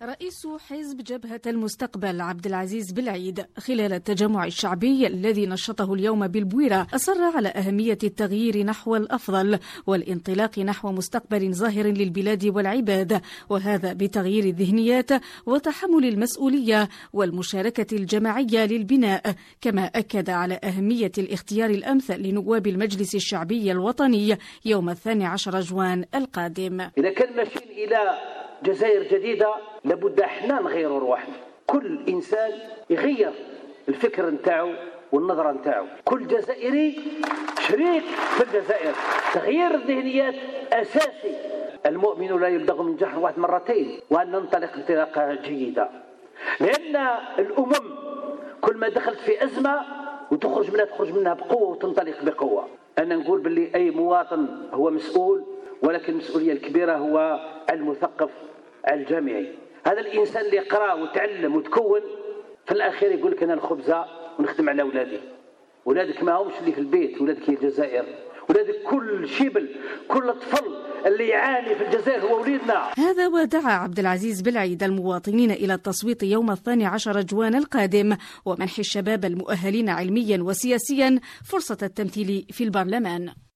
رئيس حزب جبهة المستقبل عبد العزيز بالعيد خلال التجمع الشعبي الذي نشطه اليوم بالبويرة أصر على أهمية التغيير نحو الأفضل والانطلاق نحو مستقبل ظاهر للبلاد والعباد، وهذا بتغيير الذهنيات وتحمل المسؤولية والمشاركة الجماعية للبناء. كما أكد على أهمية الاختيار الأمثل لنواب المجلس الشعبي الوطني يوم 12 جوان القادم. إذا كان ماشيين إلى جزائر جديدة لابد احنا نغيروا رواحنا. كل انسان يغير الفكر نتاعو والنظره نتاعو، كل جزائري شريك في الجزائر. تغيير الذهنيات اساسي. المؤمن لا يلدغ من جحر واحد مرتين، وان ننطلق انطلاقه جيده، لان الامم كل ما دخلت في ازمه وتخرج منها تخرج منها بقوه وتنطلق بقوه. انا نقول باللي اي مواطن هو مسؤول، ولكن المسؤوليه الكبيره هو المثقف الجامعي. هذا الانسان اللي قرا وتعلم وتكون في الاخير يقول لك انا الخبزه ونخدم على اولادي. ولادك ما همش اللي في البيت، ولادك هي الجزائر، ولادك كل شبل، كل طفل اللي يعاني في الجزائر هو وليدنا. هذا ودعا عبد العزيز بالعيد المواطنين الى التصويت يوم 12 جوان القادم ومنح الشباب المؤهلين علميا وسياسيا فرصة التمثيل في البرلمان.